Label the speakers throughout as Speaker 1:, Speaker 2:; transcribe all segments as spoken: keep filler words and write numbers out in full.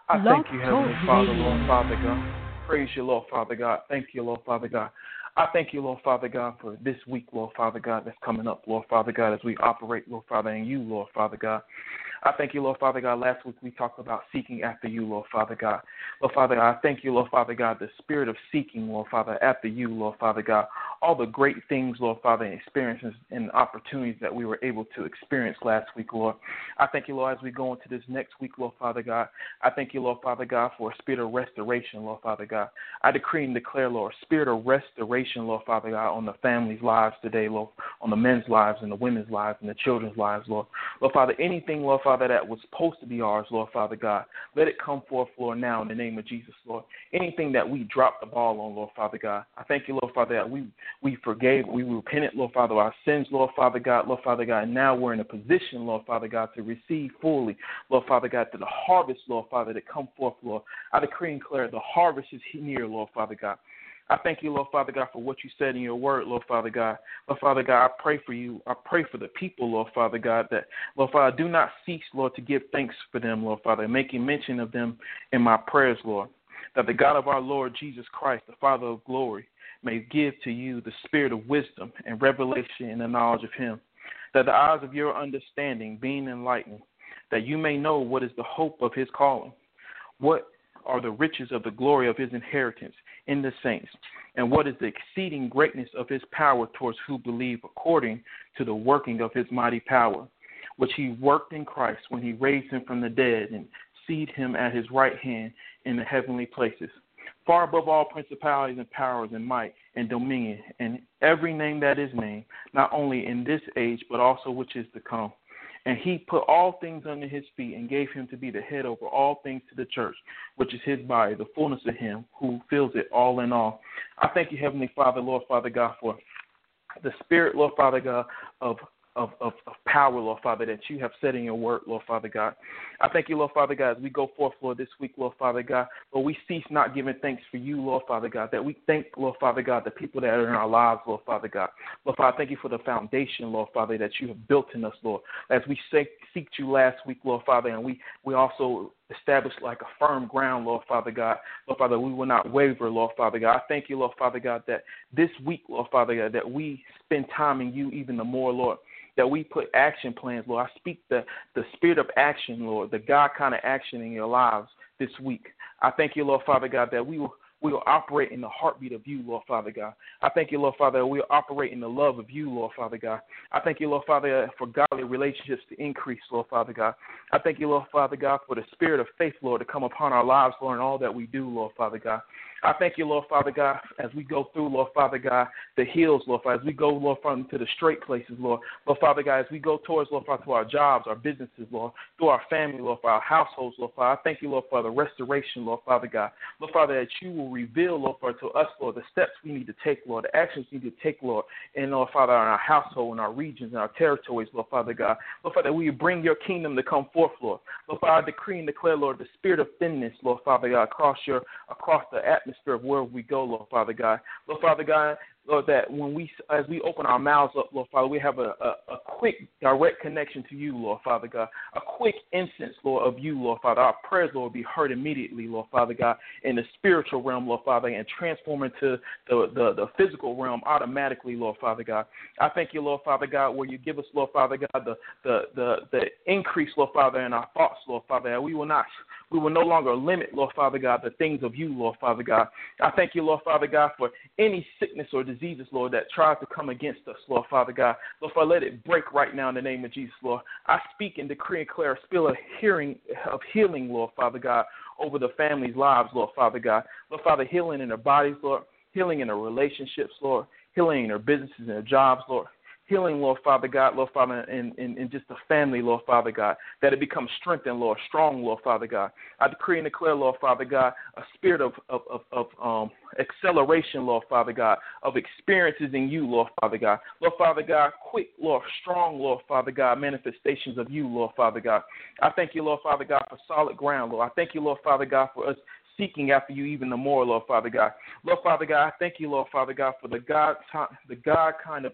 Speaker 1: I
Speaker 2: Blog
Speaker 1: thank you,
Speaker 2: Talk
Speaker 1: Heavenly Father, Lord
Speaker 2: Radio.
Speaker 1: Father God. Praise you, Lord Father God. Thank you, Lord Father God. I thank you, Lord Father God, for this week, Lord Father God, that's coming up, Lord Father God, as we operate, Lord Father, in you, Lord Father God. I thank you, Lord Father God. Last week we talked about seeking after you, Lord Father God. Lord Father God, I thank you, Lord Father God, the spirit of seeking, Lord Father, after you, Lord Father God. All the great things, Lord Father, and experiences and opportunities that we were able to experience last week, Lord. I thank you, Lord, as we go into this next week, Lord Father God. I thank you, Lord Father God, for a spirit of restoration, Lord Father God. I decree and declare, Lord, a spirit of restoration, Lord Father God, on the families' lives today, Lord, on the men's lives and the women's lives and the children's lives, Lord. Lord Father, anything, Lord Father, that was supposed to be ours, Lord Father God, let it come forth, Lord, now in the name of Jesus, Lord. Anything that we dropped the ball on, Lord Father God, I thank you, Lord Father, that we, we forgave, we repented, Lord Father, of our sins, Lord Father God, Lord Father God, and now we're in a position, Lord Father God, to receive fully, Lord Father God, to the harvest, Lord Father, that come forth, Lord. I decree and declare the harvest is near, Lord Father God. I thank you, Lord Father God, for what you said in your word, Lord Father God. Lord Father God, I pray for you. I pray for the people, Lord Father God, that, Lord Father, do not cease, Lord, to give thanks for them, Lord Father, making mention of them in my prayers, Lord, that the God of our Lord Jesus Christ, the Father of glory, may give to you the spirit of wisdom and revelation in the knowledge of him, that the eyes of your understanding being enlightened, that you may know what is the hope of his calling, what are the riches of the glory of his inheritance in the saints, and what is the exceeding greatness of his power towards who believe, according to the working of his mighty power, which he worked in Christ when he raised him from the dead and seated him at his right hand in the heavenly places, far above all principalities and powers and might and dominion, and every name that is named, not only in this age, but also which is to come. And he put all things under his feet and gave him to be the head over all things to the church, which is his body, the fullness of him who fills it all in all. I thank you, Heavenly Father, Lord Father God, for the spirit, Lord Father God, of Of, of, of power, Lord Father, that you have said in your word, Lord Father God. I thank you, Lord Father God, as we go forth, Lord, this week, Lord Father God, Lord, we cease not giving thanks for you, Lord Father God, that we thank, Lord Father God, the people that are in our lives, Lord Father God. Lord Father, thank you for the foundation, Lord Father, that you have built in us, Lord. As we seek you last week, Lord Father, and we, we also established like a firm ground, Lord Father God. Lord Father, we will not waver, Lord Father God. I thank you, Lord Father God, that this week, Lord Father God, that we spend time in you even the more, Lord, that we put action plans, Lord. I speak the, the spirit of action, Lord, the God kind of action in your lives this week. I thank you, Lord Father God, that we will we will operate in the heartbeat of you, Lord Father God. I thank you, Lord Father, that we will operate in the love of you, Lord Father God. I thank you, Lord Father, for godly relationships to increase, Lord Father God. I thank you, Lord Father God, for the spirit of faith, Lord, to come upon our lives, Lord, in all that we do, Lord Father God. I thank you, Lord Father God, as we go through, Lord Father God, the hills, Lord Father, as we go, Lord Father, to the straight places, Lord. Lord Father God, as we go towards, Lord Father, to our jobs, our businesses, Lord, through our family, Lord, for our households, Lord Father. I thank you, Lord, for the restoration, Lord Father God. Lord Father, that you will reveal, Lord Father, to us, Lord, the steps we need to take, Lord, the actions we need to take, Lord, and, Lord Father, in our household, in our regions, in our territories, Lord Father God. Lord Father, that we bring your kingdom to come forth, Lord. Lord Father, I decree and declare, Lord, the spirit of thinness, Lord Father God, across your across the atmosphere of where we go, Lord Father God. Lord Father God, Lord, that when we, as we open our mouths up, Lord Father, we have a, a, a quick, direct connection to you, Lord Father God, a quick instance, Lord, of you, Lord Father. Our prayers, Lord, will be heard immediately, Lord Father God, in the spiritual realm, Lord Father, and transform into the, the, the physical realm automatically, Lord Father God. I thank you, Lord Father God, where you give us, Lord Father God, the, the, the, the increase, Lord Father, in our thoughts, Lord Father, and we will not, we will no longer limit, Lord Father God, the things of you, Lord Father God. I thank you, Lord Father God, for any sickness or diseases, Lord, that tries to come against us, Lord Father God. Lord Father, let it break right now in the name of Jesus, Lord. I speak and decree and declare a spirit of hearing, of healing, Lord Father God, over the family's lives, Lord Father God. Lord Father, healing in their bodies, Lord, healing in their relationships, Lord, healing in their businesses and their jobs, Lord. Healing, Lord Father God, Lord Father, in, in, in just the family, Lord Father God, that it becomes strengthened, Lord, strong, Lord Father God. I decree and declare, Lord Father God, a spirit of, of, of, of um, acceleration, Lord Father God, of experiences in you, Lord Father God. Lord Father God, quick, Lord, strong, Lord Father God, manifestations of you, Lord Father God. I thank you, Lord Father God, for solid ground, Lord. I thank you, Lord Father God, for us seeking after you even the more, Lord Father God. Lord Father God, I thank you, Lord Father God, for the God, the God kind of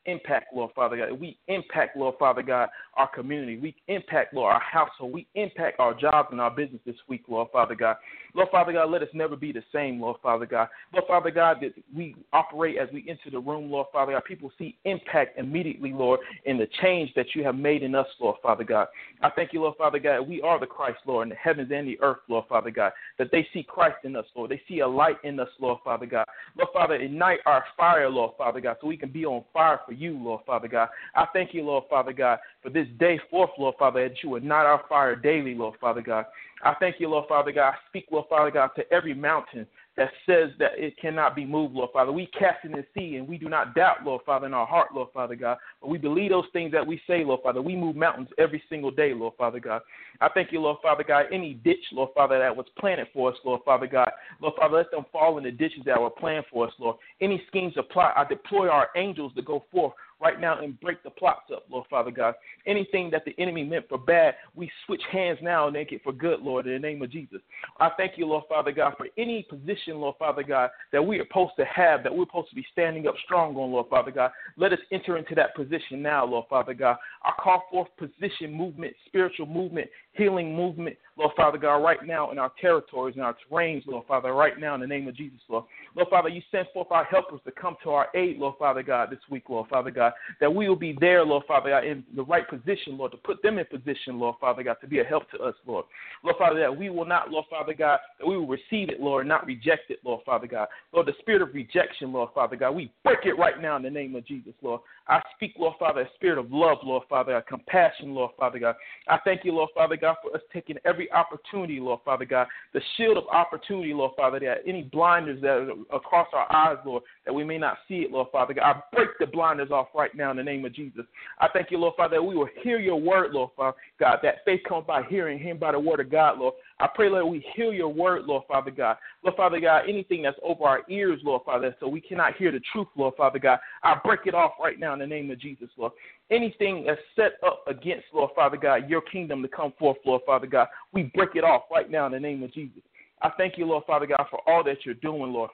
Speaker 1: impact, Lord Father God. We impact, Lord Father God, our community. We impact, Lord, our household. We impact our jobs and our business this week, Lord Father God. Lord Father God, let us never be the same, Lord Father God. Lord Father God, that we operate as we enter the room, Lord Father God. People see impact immediately, Lord, in the change that you have made in us, Lord Father God. I thank you, Lord Father God, we are the Christ, Lord, in the heavens and the earth, Lord Father God, that they see Christ in us, Lord. They see a light in us, Lord Father God. Lord Father, ignite our fire, Lord Father God, so we can be on fire for you, Lord Father God. I thank you, Lord Father God, for this day forth, Lord Father, that you ignite our fire daily, Lord Father God. I thank you, Lord Father God. I speak, Lord Father God, to every mountain that says that it cannot be moved, Lord Father. We cast it in the sea, and we do not doubt, Lord Father, in our heart, Lord Father God. But we believe those things that we say, Lord Father. We move mountains every single day, Lord Father God. I thank you, Lord Father God. Any ditch, Lord Father, that was planted for us, Lord Father God. Lord Father, let them fall in the ditches that were planned for us, Lord. Any schemes of plot, I deploy our angels to go forth right now and break the plots up, Lord Father God. Anything that the enemy meant for bad, we switch hands now and make it for good, Lord, in the name of Jesus. I thank you, Lord Father God, for any position, Lord Father God, that we are supposed to have, that we're supposed to be standing up strong on, Lord Father God. Let us enter into that position now, Lord Father God. I call forth position movement, spiritual movement, healing movement, Lord Father God, right now in our territories and our terrains, Lord Father, right now in the name of Jesus, Lord. Lord Father, you send forth our helpers to come to our aid, Lord Father God, this week, Lord Father God, that we will be there, Lord Father God, in the right position, Lord, to put them in position, Lord Father God, to be a help to us, Lord. Lord Father, that we will not, Lord Father God, that we will receive it, Lord, and not reject it, Lord Father God. Lord, the spirit of rejection, Lord Father God, we break it right now in the name of Jesus, Lord. I speak, Lord Father, a spirit of love, Lord Father God, compassion, Lord Father God. I thank you, Lord Father God, for us taking every opportunity, Lord Father God, the shield of opportunity, Lord Father, that any blinders that are across our eyes, Lord, that we may not see it, Lord Father God. I break the blinders off right now in the name of Jesus. I thank you, Lord Father, that we will hear your word, Lord Father God, that faith comes by hearing, hearing by the word of God, Lord. I pray, Lord, we hear your word, Lord Father God. Lord Father God, anything that's over our ears, Lord Father, so we cannot hear the truth, Lord Father God, I break it off right now in the name of Jesus, Lord. Anything that's set up against, Lord Father God, your kingdom to come forth, Lord Father God, we break it off right now in the name of Jesus. I thank you, Lord Father God, for all that you're doing, Lord.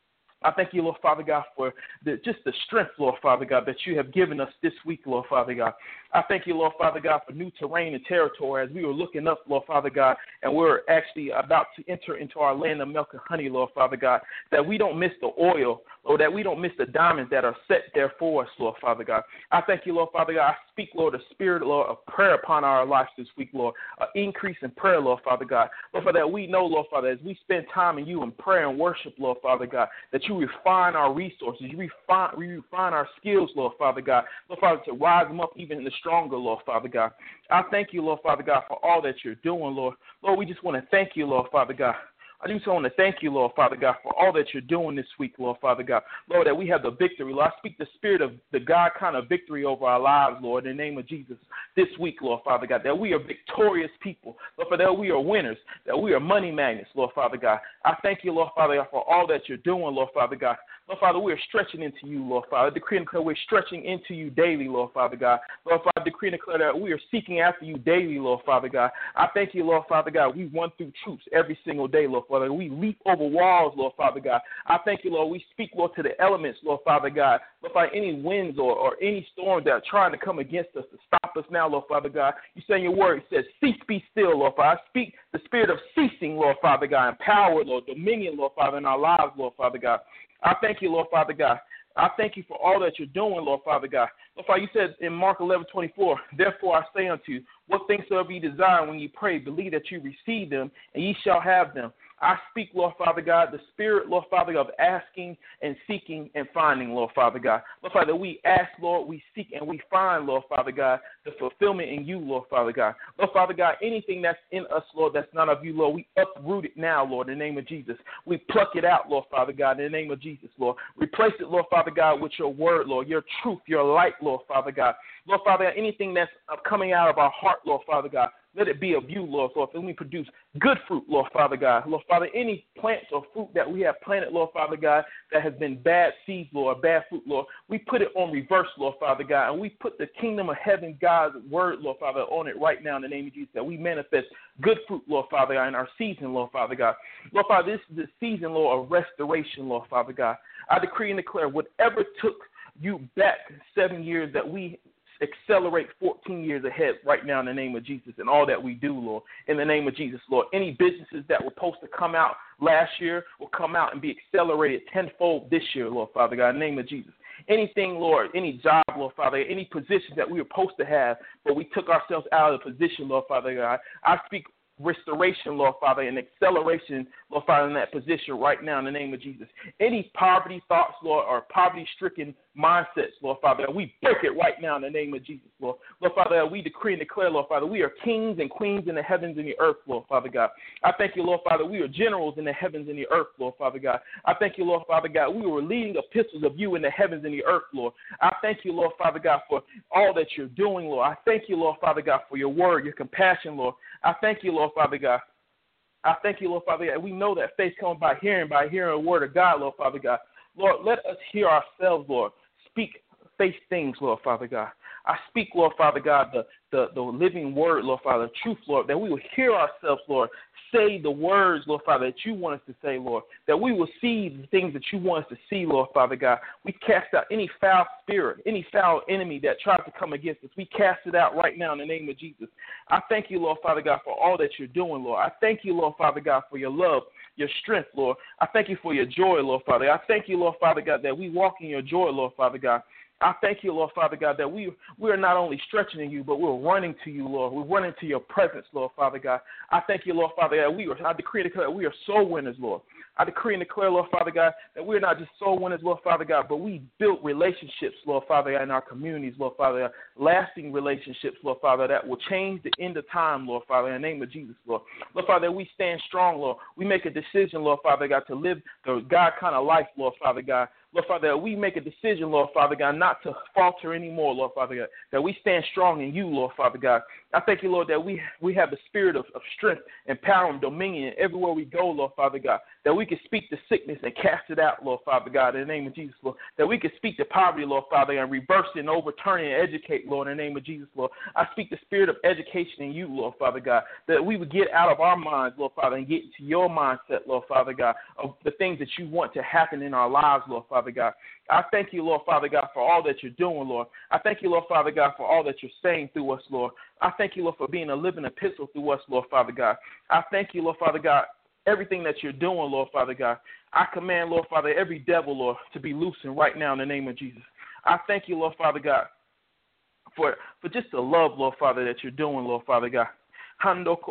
Speaker 1: I thank you, Lord Father God, for the, just the strength, Lord Father God, that you have given us this week, Lord Father God. I thank you, Lord Father God, for new terrain and territory as we were looking up, Lord Father God, and we're actually about to enter into our land of milk and honey, Lord Father God, that we don't miss the oil, or that we don't miss the diamonds that are set there for us, Lord Father God. I thank you, Lord Father God. I speak, Lord, the spirit, Lord, of prayer upon our lives this week, Lord, an increase in prayer, Lord Father God. Lord Father, that we know, Lord Father, as we spend time in you in prayer and worship, Lord Father God, that you refine our resources, you refine, you refine our skills, Lord Father God, Lord Father, to rise them up even the stronger, Lord Father God. I thank you, Lord Father God, for all that you're doing, Lord. Lord, we just want to thank you, Lord Father God. I just want to thank you, Lord Father God, for all that you're doing this week, Lord Father God. Lord, that we have the victory. Lord, I speak the spirit of the God kind of victory over our lives, Lord, in the name of Jesus this week, Lord Father God, that we are victorious people, Lord Father, that we are winners, that we are money magnets, Lord Father God. I thank you, Lord Father God, for all that you're doing, Lord Father God. Lord Father, we are stretching into you, Lord Father. I decree and declare we're stretching into you daily, Lord Father God. Lord Father, I decree and declare that we are seeking after you daily, Lord Father God. I thank you, Lord Father God. We run through troops every single day, Lord Father. We leap over walls, Lord Father God. I thank you, Lord. We speak, Lord, to the elements, Lord Father God. Lord Father, any winds or, or any storms that are trying to come against us to stop us now, Lord Father God. You say in your word, it says, cease, be still, Lord Father. I speak the spirit of ceasing, Lord Father God, and power, Lord, dominion, Lord Father, in our lives, Lord Father God. I thank you, Lord Father God. I thank you for all that you're doing, Lord Father God. Lord Father, you said in Mark eleven twenty-four, therefore I say unto you, what things soever ye desire when ye pray, believe that you receive them, and ye shall have them. I speak, Lord Father God, the spirit, Lord Father God, of asking and seeking and finding, Lord Father God. Lord Father, that we ask, Lord, we seek, and we find, Lord Father God, the fulfillment in you, Lord Father God. Lord Father God, anything that's in us, Lord, that's not of you, Lord, we uproot it now, Lord, in the name of Jesus. We pluck it out, Lord Father God, in the name of Jesus, Lord. Replace it, Lord Father God, with your word, Lord, your truth, your light, Lord Father God. Lord Father God, anything that's coming out of our heart, Lord Father God, let it be of you, Lord, Lord, and we produce good fruit, Lord Father God. Lord Father, any plants or fruit that we have planted, Lord Father God, that has been bad seeds, Lord, bad fruit, Lord, we put it on reverse, Lord Father God, and we put the kingdom of heaven, God's word, Lord Father, on it right now in the name of Jesus, that we manifest good fruit, Lord Father God, in our season, Lord Father God. Lord Father, this is the season, Lord, of restoration, Lord Father God. I decree and declare whatever took you back seven years that we accelerate fourteen years ahead right now in the name of Jesus and all that we do, Lord, in the name of Jesus, Lord. Any businesses that were supposed to come out last year will come out and be accelerated tenfold this year, Lord, Father God, in the name of Jesus. Anything, Lord, any job, Lord, Father, any position that we were supposed to have, but we took ourselves out of the position, Lord, Father God. I speak restoration, Lord Father, and acceleration, Lord Father, in that position right now in the name of Jesus. Any poverty thoughts, Lord, or poverty-stricken mindsets, Lord Father, we break it right now in the name of Jesus, Lord. Lord Father, we decree and declare, Lord Father, we are kings and queens in the heavens and the earth, Lord Father God. I thank you, Lord Father, we are generals in the heavens and the earth, Lord Father God. I thank you, Lord Father God, we were leading epistles of you in the heavens and the earth, Lord. I thank you, Lord Father God, for all that you're doing, Lord. I thank you, Lord Father God, for your word, your compassion, Lord. I thank you, Lord Father God. I thank you, Lord Father God. We know that faith comes by hearing, by hearing the word of God, Lord Father God. Lord, let us hear ourselves, Lord, speak faith things, Lord Father God. I speak, Lord Father God, the, the, the living word, Lord Father, truth, Lord, that we will hear ourselves, Lord, say the words, Lord Father, that you want us to say, Lord, that we will see the things that you want us to see, Lord Father God. We cast out any foul spirit, any foul enemy that tries to come against us. We cast it out right now in the name of Jesus. I thank you, Lord Father God, for all that you're doing, Lord. I thank you, Lord Father God, for your love, your strength, Lord. I thank you for your joy, Lord Father. I thank you, Lord Father God, that we walk in your joy, Lord Father God. I thank you, Lord Father God, that we we are not only stretching in you, but we're running to you, Lord. We're running to your presence, Lord Father God. I thank you, Lord Father God, we are, I decree and declare that we are soul winners, Lord. I decree and declare, Lord Father God, that we're not just soul winners, Lord Father God, but we built relationships, Lord Father God, in our communities, Lord Father God, lasting relationships, Lord Father, that will change the end of time, Lord Father, in the name of Jesus, Lord. Lord Father, we stand strong, Lord. We make a decision, Lord Father God, to live the God kind of life, Lord Father God. Lord Father, that we make a decision, Lord Father God, not to falter anymore, Lord Father God, that we stand strong in you, Lord Father God. I thank you, Lord, that we we have the spirit of, of strength and power and dominion everywhere we go, Lord Father God, that we can speak to sickness and cast it out, Lord Father God, in the name of Jesus, Lord, that we can speak to poverty, Lord Father God, and reverse it and overturn it and educate, Lord, in the name of Jesus, Lord. I speak the spirit of education in you, Lord Father God, that we would get out of our minds, Lord Father, and get into your mindset, Lord Father God, of the things that you want to happen in our lives, Lord Father God. I thank you, Lord Father God, for all that you're doing, Lord. I thank you, Lord Father God, for all that you're saying through us, Lord. I thank you, Lord, for being a living epistle through us, Lord Father God. I thank you, Lord Father God, everything that you're doing, Lord Father God. I command, Lord Father, every devil, Lord, to be loosened right now in the name of Jesus. I thank you, Lord Father God, for, for just the love, Lord Father, that you're doing, Lord Father God. I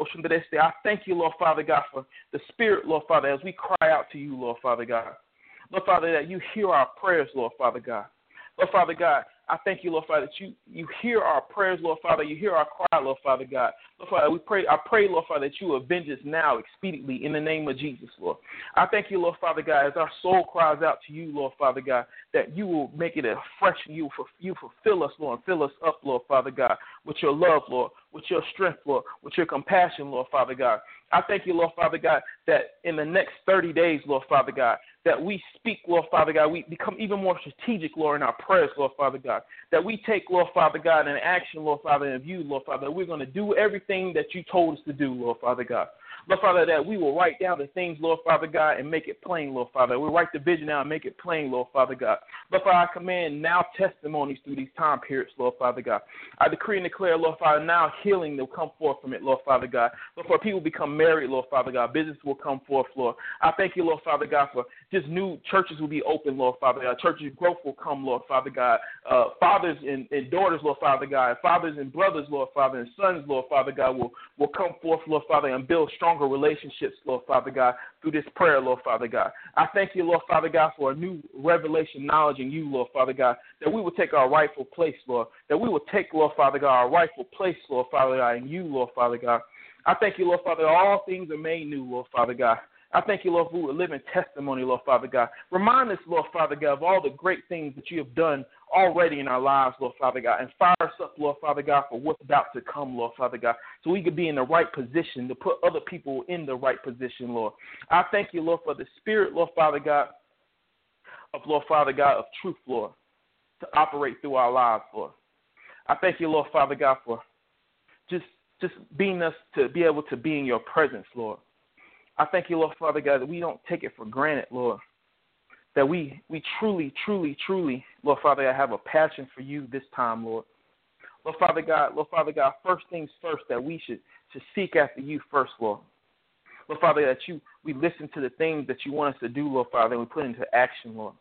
Speaker 1: thank you, Lord Father God, for the spirit, Lord Father, as we cry out to you, Lord Father God. Lord Father, that you hear our prayers, Lord Father God. Lord Father God, I thank you, Lord Father, that you, you hear our prayers, Lord Father. You hear our cry, Lord Father God. Lord Father, we pray, I pray, Lord Father, that you avenge us now expediently in the name of Jesus, Lord. I thank you, Lord Father God, as our soul cries out to you, Lord Father God, that you will make it a fresh you, for you fulfill us, Lord, and fill us up, Lord Father God, with your love, Lord, with your strength, Lord, with your compassion, Lord Father God. I thank you, Lord Father God, that in the next thirty days, Lord Father God, that we speak, Lord Father God, we become even more strategic, Lord, in our prayers, Lord Father God, that we take, Lord Father God, an action, Lord Father, in view, Lord Father, that we're going to do everything that you told us to do, Lord Father God. Lord Father, that we will write down the things, Lord Father God, and make it plain, Lord Father. We'll write the vision down and make it plain, Lord Father God. Lord Father, I command now testimonies through these time periods, Lord Father God. I decree and declare, Lord Father, now healing will come forth from it, Lord Father God. Lord Father, people become married, Lord Father God. Business will come forth, Lord. I thank you, Lord Father God, for just new churches will be open, Lord Father God. Churches growth will come, Lord Father God. Uh, fathers and, and daughters, Lord Father God. Fathers and brothers, Lord Father, and sons, Lord Father God, will, will come forth, Lord Father, and build stronger relationships, Lord Father God, through this prayer, Lord Father God. I thank you, Lord Father God, for a new revelation knowledge in you, Lord Father God, that we will take our rightful place, Lord, that we will take, Lord Father God, our rightful place, Lord Father God, in you, Lord Father God. I thank you, Lord Father, all things are made new, Lord Father God. I thank you, Lord, for a living testimony, Lord Father God. Remind us, Lord Father God, of all the great things that you have done already in our lives, Lord Father God, and fire us up, Lord Father God, for what's about to come, Lord Father God, so we could be in the right position to put other people in the right position, Lord. I thank you, Lord, for the spirit, Lord Father God, of, Lord Father God, of truth, Lord, to operate through our lives, Lord. I thank you, Lord Father God, for just, just being us to be able to be in your presence, Lord. I thank you, Lord Father God, that we don't take it for granted, Lord, that we, we truly, truly, truly, Lord Father God, have a passion for you this time, Lord. Lord Father God, Lord Father God, first things first, that we should, should seek after you first, Lord. Lord Father, that you we listen to the things that you want us to do, Lord Father, and we put into action, Lord.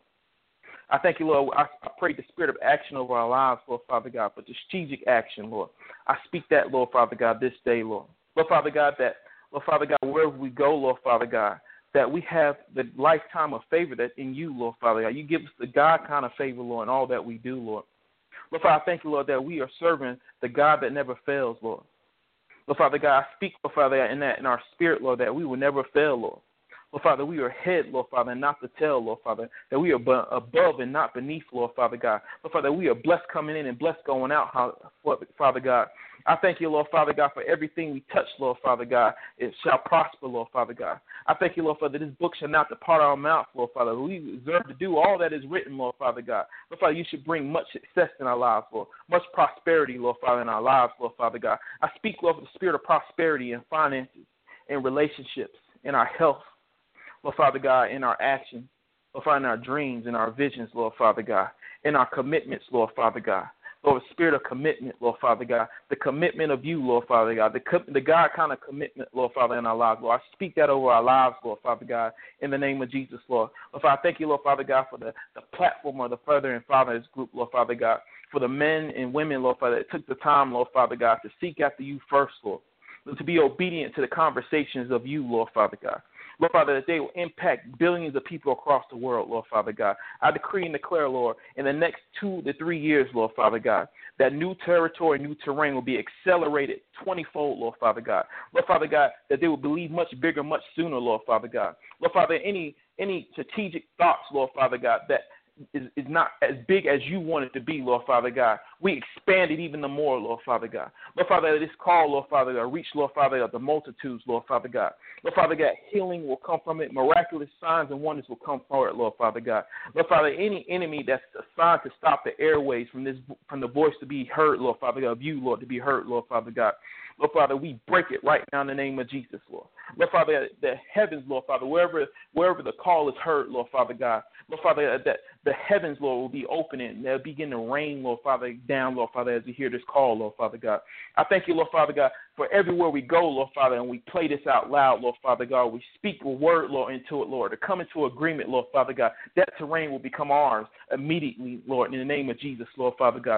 Speaker 1: I thank you, Lord. I, I pray the spirit of action over our lives, Lord Father God, but the strategic action, Lord. I speak that, Lord Father God, this day, Lord. Lord Father God, that, Lord Father God, wherever we go, Lord Father God, that we have the lifetime of favor that's in you, Lord Father God. You give us the God kind of favor, Lord, in all that we do, Lord. Lord Father, I thank you, Lord, that we are serving the God that never fails, Lord. Lord Father God, I speak, Lord Father God, in that in our spirit, Lord, that we will never fail, Lord. Lord Father, we are head, Lord Father, and not the tail, Lord Father, that we are b- above and not beneath, Lord Father God. Lord Father, we are blessed coming in and blessed going out, Father God. I thank you, Lord Father God, for everything we touch, Lord Father God. It shall prosper, Lord Father God. I thank you, Lord Father, this book shall not depart our mouth, Lord Father. We deserve to do all that is written, Lord Father God. Lord Father, you should bring much success in our lives, Lord, much prosperity, Lord Father, in our lives, Lord Father God. I speak, Lord, for the spirit of prosperity in finances, in relationships, in our health, Lord Father God, in our actions, Lord Father, in our dreams, in our visions, Lord Father God, in our commitments, Lord Father God. Lord, the spirit of commitment, Lord Father God, the commitment of you, Lord Father God, the, the God kind of commitment, Lord Father, in our lives, Lord. I speak that over our lives, Lord Father God, in the name of Jesus, Lord. Lord Father, I thank you, Lord Father God, for the, the platform of the Father and Father's group, Lord Father God, for the men and women, Lord Father, that took the time, Lord Father God, to seek after you first, Lord, to be obedient to the conversations of you, Lord Father God. Lord Father, that they will impact billions of people across the world, Lord Father God. I decree and declare, Lord, in the next two to three years, Lord Father God, that new territory, new terrain will be accelerated twenty-fold, Lord Father God. Lord Father God, that they will believe much bigger, much sooner, Lord Father God. Lord Father, any any strategic thoughts, Lord Father God, that is, is not as big as you want it to be, Lord Father God. We expand it even the more, Lord Father God. Lord Father, this call, Lord Father God, reach, Lord Father God, the multitudes, Lord Father God. Lord Father God, healing will come from it. Miraculous signs and wonders will come from it, Lord Father God. Lord Father, any enemy that's assigned to stop the airways from this, from the voice to be heard, Lord Father God, of you, Lord, to be heard, Lord Father God. Lord Father, we break it right now in the name of Jesus, Lord. Lord Father, the heavens, Lord Father, wherever wherever the call is heard, Lord Father God. Lord Father, that the heavens, Lord, will be opening. They'll begin to rain, Lord Father, down, Lord Father, as we hear this call, Lord Father God. I thank you, Lord Father God, for everywhere we go, Lord Father, and we play this out loud, Lord Father God. We speak a word, Lord, into it, Lord, to come into agreement, Lord Father God. That terrain will become ours immediately, Lord, in the name of Jesus, Lord Father God.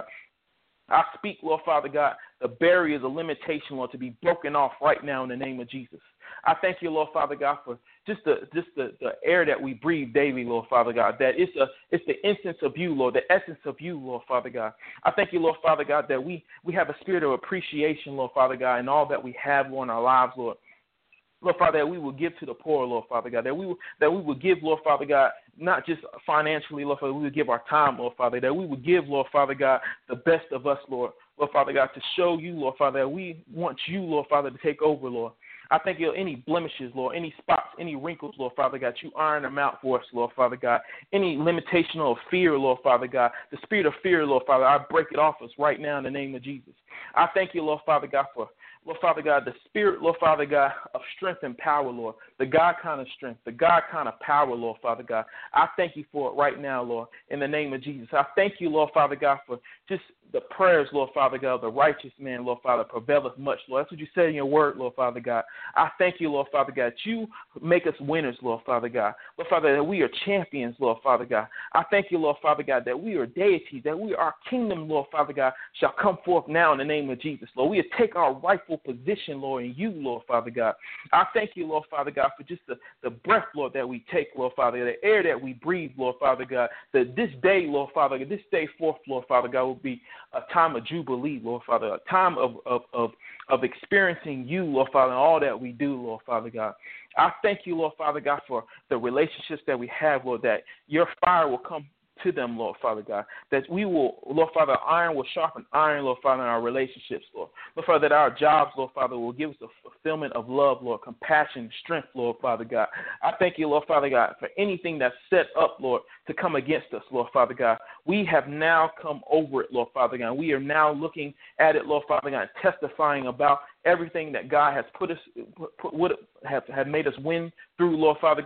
Speaker 1: I speak, Lord Father God, the barriers of limitation, Lord, to be broken off right now in the name of Jesus. I thank you, Lord Father God, for just the just the, the air that we breathe daily, Lord Father God, that it's a it's the essence of you, Lord, the essence of you, Lord Father God. I thank you, Lord Father God, that we, we have a spirit of appreciation, Lord Father God, in all that we have, Lord, in our lives, Lord. Lord Father, that we will give to the poor, Lord Father God, that we will, that we will give, Lord Father God, not just financially, Lord Father, we will give our time, Lord Father, that we will give, Lord Father God, the best of us, Lord, Lord Father God, to show you, Lord Father, that we want you, Lord Father, to take over, Lord. I thank you, any blemishes, Lord, any spots, any wrinkles, Lord Father God, you iron them out for us, Lord Father God. Any limitation of fear, Lord Father God, the spirit of fear, Lord Father, I break it off us right now in the name of Jesus. I thank you, Lord Father God, for Lord Father God, the spirit, Lord Father God, of strength and power, Lord, the God kind of strength, the God kind of power, Lord Father God. I thank you for it right now, Lord, in the name of Jesus. I thank you, Lord Father God, for just the prayers, Lord Father God, the righteous man, Lord Father, prevaileth much, Lord. That's what you said in your word, Lord Father God. I thank you, Lord Father God, that you make us winners, Lord Father God. Lord Father, that we are champions, Lord Father God. I thank you, Lord Father God, that we are deities, that we, our kingdom, Lord Father God, shall come forth now in the name of Jesus, Lord. We take our rightful position, Lord, in you, Lord Father God. I thank you, Lord Father God, for just the, the breath, Lord, that we take, Lord Father, the air that we breathe, Lord Father God, that this day, Lord Father God, this day forth, Lord Father God, will be a time of jubilee, Lord Father, a time of, of, of, of experiencing you, Lord Father, and all that we do, Lord Father God. I thank you, Lord Father God, for the relationships that we have, Lord, that your fire will come to them, Lord Father God, that we will, Lord Father, iron will sharpen iron, Lord Father, in our relationships, Lord. Lord Father, that our jobs, Lord Father, will give us the fulfillment of love, Lord, compassion, strength, Lord Father God. I thank you, Lord Father God, for anything that's set up, Lord, to come against us, Lord Father God. We have now come over it, Lord Father God. We are now looking at it, Lord Father God, testifying about everything that God has put us, put, put have, have made us win through, Lord Father God.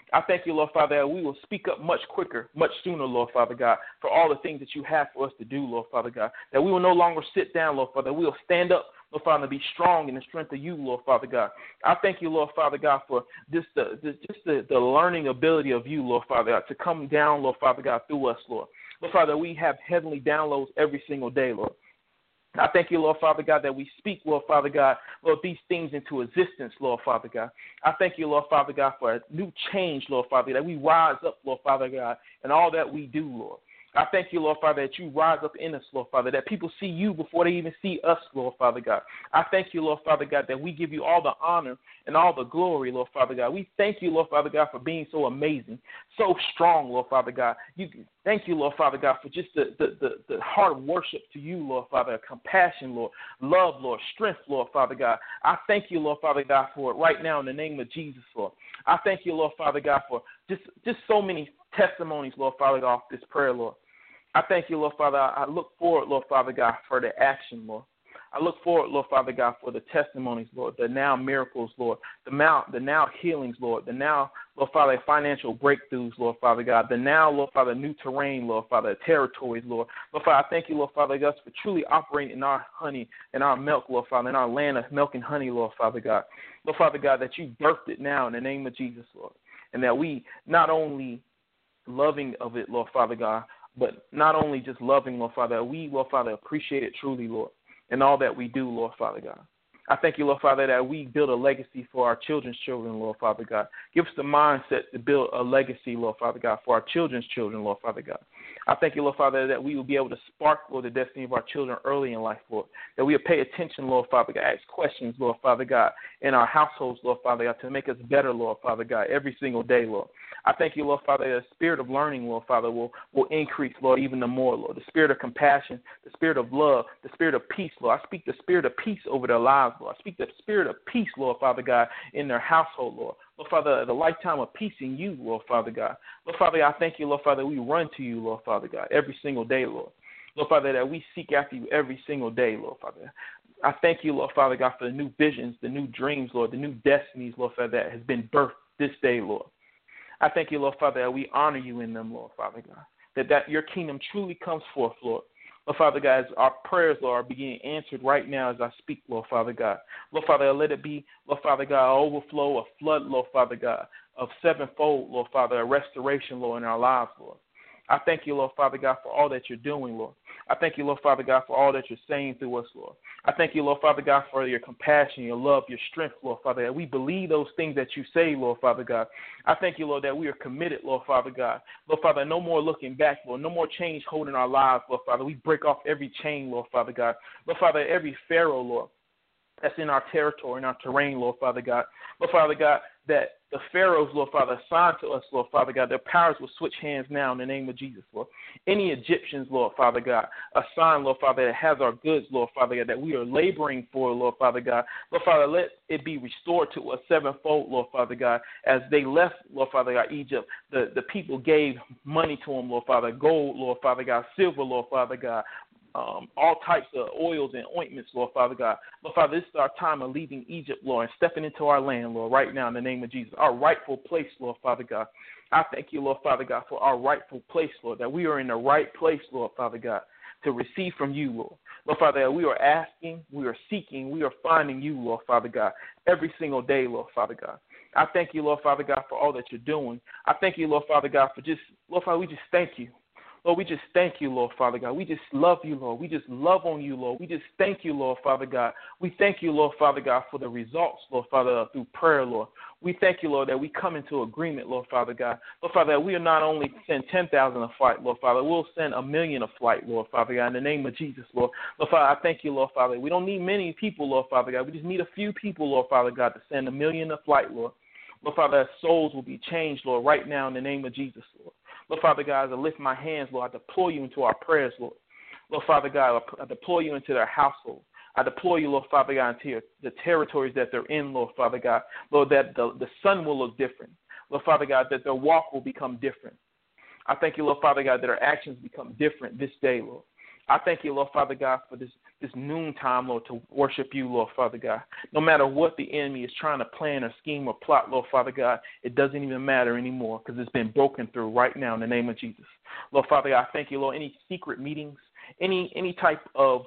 Speaker 1: I thank you, Lord Father, that we will speak up much quicker, much sooner, Lord Father God, for all the things that you have for us to do, Lord Father God, that we will no longer sit down, Lord Father, that we will stand up, Lord Father, be strong in the strength of you, Lord Father God. I thank you, Lord Father God, for just the, the just the, the learning ability of you, Lord Father God, to come down, Lord Father God, through us, Lord. Lord Father, we have heavenly downloads every single day, Lord. I thank you, Lord Father God, that we speak, Lord Father God, Lord, these things into existence, Lord Father God. I thank you, Lord Father God, for a new change, Lord Father, that we rise up, Lord Father God, in all that we do, Lord. I thank you, Lord Father, that you rise up in us, Lord Father, that people see you before they even see us, Lord Father God. I thank you, Lord Father God, that we give you all the honor and all the glory, Lord Father God. We thank you, Lord Father God, for being so amazing, so strong, Lord Father God. You thank you, Lord Father God, for just the, the, the, the heart of worship to you, Lord Father, compassion, Lord, love, Lord, strength, Lord Father God. I thank you, Lord Father God, for it right now in the name of Jesus, Lord. I thank you, Lord Father God, for just, just so many testimonies, Lord Father God, off this prayer, Lord. I thank you, Lord Father. I look forward, Lord Father God, for the action, Lord. I look forward, Lord Father God, for the testimonies, Lord, the now miracles, Lord, the now, the now healings, Lord, the now, Lord Father, financial breakthroughs, Lord Father God, the now, Lord Father, new terrain, Lord Father, territories, Lord. Lord Father, I thank you, Lord Father God, for truly operating in our honey and our milk, Lord Father, in our land of milk and honey, Lord Father God. Lord Father God, that you birthed it now in the name of Jesus, Lord, and that we not only loving of it, Lord Father God, but not only just loving, Lord Father, we, Lord Father, appreciate it truly, Lord, in all that we do, Lord Father God. I thank you, Lord Father, that we build a legacy for our children's children, Lord Father God. Give us the mindset to build a legacy, Lord Father God, for our children's children, Lord Father God. I thank you, Lord Father, that we will be able to spark, Lord, the destiny of our children early in life, Lord, that we will pay attention, Lord Father God, ask questions, Lord Father God, in our households, Lord Father God, to make us better, Lord Father God, every single day, Lord. I thank you, Lord Father, that the spirit of learning, Lord Father, will, will increase, Lord, even the more, Lord. The spirit of compassion, the spirit of love, the spirit of peace, Lord. I speak the spirit of peace over their lives, Lord. I speak the spirit of peace, Lord Father God, in their household, Lord. Lord Father, the lifetime of peace in you, Lord Father God. Lord Father, I thank you, Lord Father, we run to you, Lord Father God, every single day, Lord. Lord Father, that we seek after you every single day, Lord Father. I thank you, Lord Father God, for the new visions, the new dreams, Lord, the new destinies, Lord Father, that has been birthed this day, Lord. I thank you, Lord Father, that we honor you in them, Lord Father God, that, that your kingdom truly comes forth, Lord. Lord Father God, as our prayers, Lord, are being answered right now as I speak, Lord Father God. Lord Father, let it be, Lord Father God, an overflow, a flood, Lord Father God, of sevenfold, Lord Father, a restoration, Lord, in our lives, Lord. I thank you, Lord Father God, for all that you're doing, Lord. I thank you, Lord Father God, for all that you're saying through us, Lord. I thank you, Lord Father God, for your compassion, your love, your strength, Lord Father, that we believe those things that you say, Lord Father God. I thank you, Lord, that we are committed, Lord Father God. Lord Father, no more looking back, Lord, no more change holding our lives, Lord Father. We break off every chain, Lord Father God. Lord Father, every Pharaoh, Lord, that's in our territory, in our terrain, Lord Father God. Lord Father God, that the pharaohs, Lord Father, assigned to us, Lord Father God, their powers will switch hands now in the name of Jesus, Lord. Any Egyptians, Lord Father God, assigned, Lord Father, that has our goods, Lord Father God, that we are laboring for, Lord Father God. Lord Father, let it be restored to us sevenfold, Lord Father God. As they left, Lord Father God, Egypt, the, the people gave money to them, Lord Father, gold, Lord Father God, silver, Lord Father God, Um, all types of oils and ointments, Lord Father God. Lord Father, this is our time of leaving Egypt, Lord, and stepping into our land, Lord, right now in the name of Jesus. Our rightful place, Lord Father God. I thank you, Lord Father God, for our rightful place, Lord, that we are in the right place, Lord Father God, to receive from you, Lord. Lord Father, that we are asking, we are seeking, we are finding you, Lord Father God, every single day, Lord Father God. I thank you, Lord Father God, for all that you're doing. I thank you, Lord Father God, for just, Lord Father, we just thank you. Lord, we just thank you, Lord Father God. We just love you, Lord. We just love on you, Lord. We just thank you, Lord Father God. We thank you, Lord Father God, for the results, Lord Father, through prayer, Lord. We thank you, Lord, that we come into agreement, Lord Father God. Lord Father, that we are not only send ten thousand a flight, Lord Father, we'll send a million a flight, Lord Father God, in the name of Jesus, Lord. Lord Father, I thank you, Lord Father. We don't need many people, Lord Father God. We just need a few people, Lord Father God, to send a million a flight, Lord. Lord Father, that souls will be changed, Lord, right now in the name of Jesus, Lord. Lord Father God, as I lift my hands, Lord, I deploy you into our prayers, Lord. Lord Father God, I deploy you into their household. I deploy you, Lord Father God, into your, the territories that they're in, Lord Father God. Lord, that the, the sun will look different. Lord Father God, that their walk will become different. I thank you, Lord Father God, that our actions become different this day, Lord. I thank you, Lord Father God, for this, this noontime, Lord, to worship you, Lord Father God. No matter what the enemy is trying to plan or scheme or plot, Lord Father God, it doesn't even matter anymore because it's been broken through right now in the name of Jesus. Lord Father God, I thank you, Lord, any secret meetings, any any type of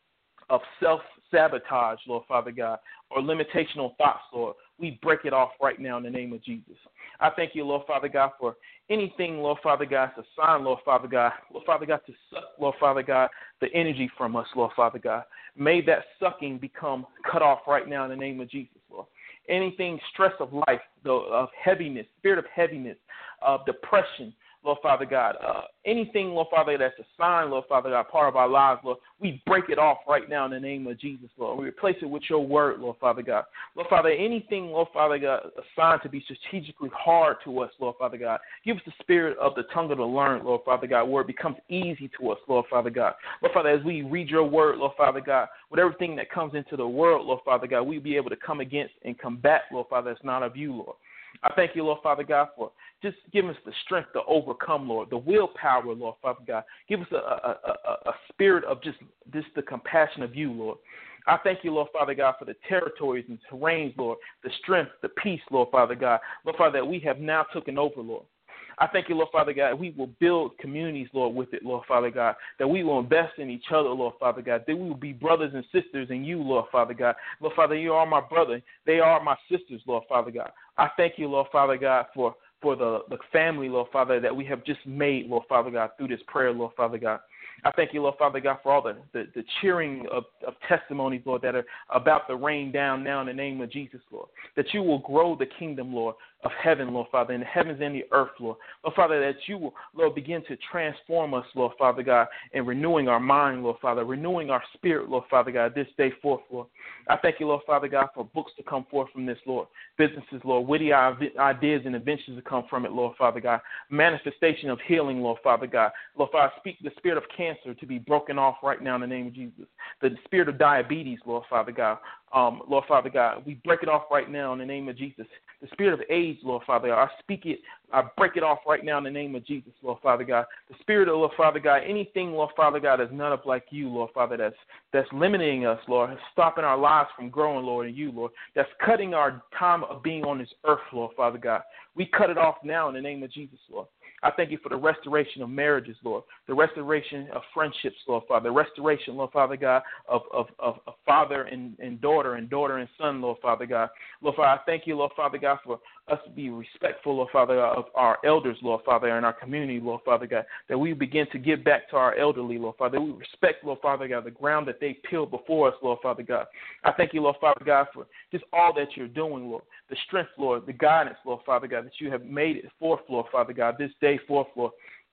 Speaker 1: of self-sabotage, Lord Father God, or limitational thoughts, Lord, we break it off right now in the name of Jesus. I thank you, Lord Father God, for anything, Lord Father God, to sign, Lord Father God, Lord Father God, to suck, Lord Father God, the energy from us, Lord Father God. May that sucking become cut off right now in the name of Jesus, Lord. Anything, stress of life, the, of heaviness, spirit of heaviness, of depression, Lord Father God, uh, anything, Lord Father, that's a sign, Lord Father God, part of our lives, Lord, we break it off right now in the name of Jesus, Lord. We replace it with your word, Lord Father God. Lord Father, anything, Lord Father God, assigned to be strategically hard to us, Lord Father God, give us the spirit of the tongue of the learned, Lord Father God, where it becomes easy to us, Lord Father God. Lord Father, as we read your word, Lord Father God, with everything that comes into the world, Lord Father God, we'll be able to come against and combat, Lord Father, that's not of you, Lord. I thank you, Lord Father God, for just giving us the strength to overcome, Lord, the willpower, Lord Father God. Give us a, a, a, a spirit of just, just the compassion of you, Lord. I thank you, Lord Father God, for the territories and terrains, Lord, the strength, the peace, Lord Father God, Lord Father, that we have now taken over, Lord. I thank you, Lord Father God, we will build communities, Lord, with it, Lord Father God, that we will invest in each other, Lord Father God, that we will be brothers and sisters in you, Lord Father God. Lord Father, you are my brother. They are my sisters, Lord Father God. I thank you, Lord Father God, for, for the, the family, Lord Father, that we have just made, Lord Father God, through this prayer, Lord Father God. I thank you, Lord Father God, for all the, the, the cheering of, of testimonies, Lord, that are about to rain down now in the name of Jesus, Lord, that you will grow the kingdom, Lord, of heaven, Lord Father, in the heavens and the earth, Lord. Lord Father, that you will, Lord, begin to transform us, Lord Father God, and renewing our mind, Lord Father, renewing our spirit, Lord Father God, this day forth, Lord. I thank you, Lord Father God, for books to come forth from this, Lord, businesses, Lord, witty ideas and inventions to come from it, Lord Father God, manifestation of healing, Lord Father God. Lord Father, I speak the spirit of cancer to be broken off right now in the name of Jesus. The spirit of diabetes, Lord Father God, um, Lord Father God, we break it off right now in the name of Jesus. The spirit of AIDS, Lord Father God, I speak it, I break it off right now in the name of Jesus, Lord Father God. The spirit of, Lord Father God, anything, Lord Father God, that's none of like you, Lord Father, that's that's limiting us, Lord, stopping our lives from growing, Lord, in you, Lord, that's cutting our time of being on this earth, Lord Father God. We cut it off now in the name of Jesus, Lord. I thank you for the restoration of marriages, Lord, the restoration of friendships, Lord Father, the restoration, Lord Father God, of, of, of, of father and, and daughter and daughter and son, Lord Father God. Lord Father, I thank you, Lord Father God, for us to be respectful, Lord Father God, of our elders, Lord Father, and our community, Lord Father God, that we begin to give back to our elderly, Lord Father, that we respect, Lord Father God, the ground that they peeled before us, Lord Father God. I thank you, Lord Father God, for just all that you're doing, Lord, the strength, Lord, the guidance, Lord Father God, that you have made it forth, Lord Father God, this day forth, Lord.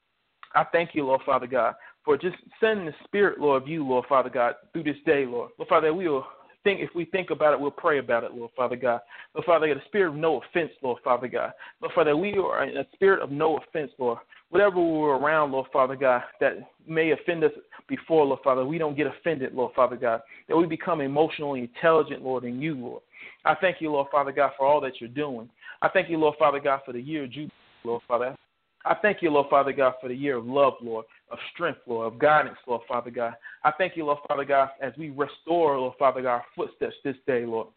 Speaker 1: I thank you, Lord Father God, for just sending the spirit, Lord, of you, Lord Father God, through this day, Lord. Lord Father, that we will think, if we think about it, we'll pray about it, Lord Father God. Lord Father God, the spirit of no offense, Lord Father God. Lord Father, that we are in a spirit of no offense, Lord. Whatever we're around, Lord Father God, that may offend us before, Lord Father, we don't get offended, Lord Father God, that we become emotionally intelligent, Lord, in you, Lord. I thank you, Lord Father God, for all that you're doing. I thank you, Lord Father God, for the year of Jubilee, Lord Father. I thank you, Lord Father God, for the year of love, Lord, of strength, Lord, of guidance, Lord Father God. I thank you, Lord Father God, as we restore, Lord Father God, our footsteps this day, Lord.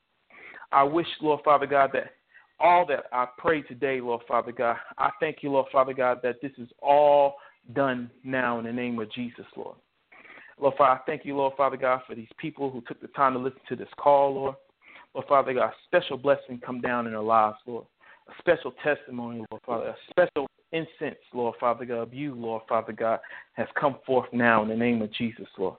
Speaker 1: I wish, Lord Father God, that all that I pray today, Lord Father God, I thank you, Lord Father God, that this is all done now in the name of Jesus, Lord. Lord Father, I thank you, Lord Father God, for these people who took the time to listen to this call, Lord. Lord Father God, a special blessing come down in their lives, Lord. A special testimony, Lord Father, a special incense, Lord Father God, of you, Lord Father God, has come forth now in the name of Jesus, Lord.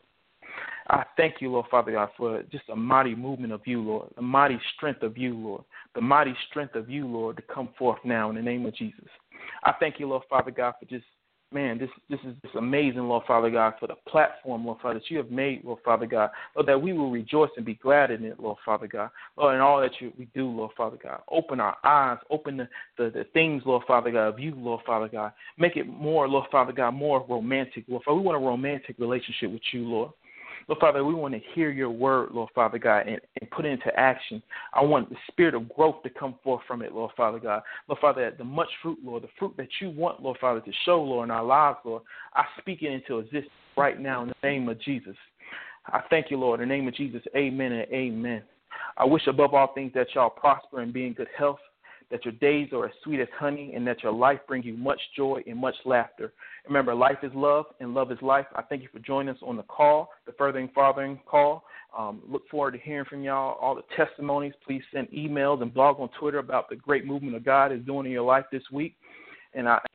Speaker 1: I thank you, Lord Father God, for just a mighty movement of you, Lord, a mighty strength of you, Lord, the mighty strength of you, Lord, to come forth now in the name of Jesus. I thank you, Lord Father God, for just, man, this this is just amazing, Lord Father God, for the platform, Lord Father, that you have made, Lord Father God, Lord, that we will rejoice and be glad in it, Lord Father God, Lord, in all that you, we do, Lord Father God. Open our eyes, open the, the, the things, Lord Father God, of you, Lord Father God. Make it more, Lord Father God, more romantic, Lord Father. We want a romantic relationship with you, Lord. Lord Father, we want to hear your word, Lord Father God, and, and put it into action. I want the spirit of growth to come forth from it, Lord Father God. Lord Father, the much fruit, Lord, the fruit that you want, Lord Father, to show, Lord, in our lives, Lord, I speak it into existence right now in the name of Jesus. I thank you, Lord. In the name of Jesus, amen and amen. I wish above all things that y'all prosper and be in good health, that your days are as sweet as honey, and that your life brings you much joy and much laughter. Remember, life is love, and love is life. I thank you for joining us on the call, the Furthering Fathering call. Um, look forward to hearing from y'all, all the testimonies. Please send emails and blog on Twitter about the great movement of God is doing in your life this week. And I,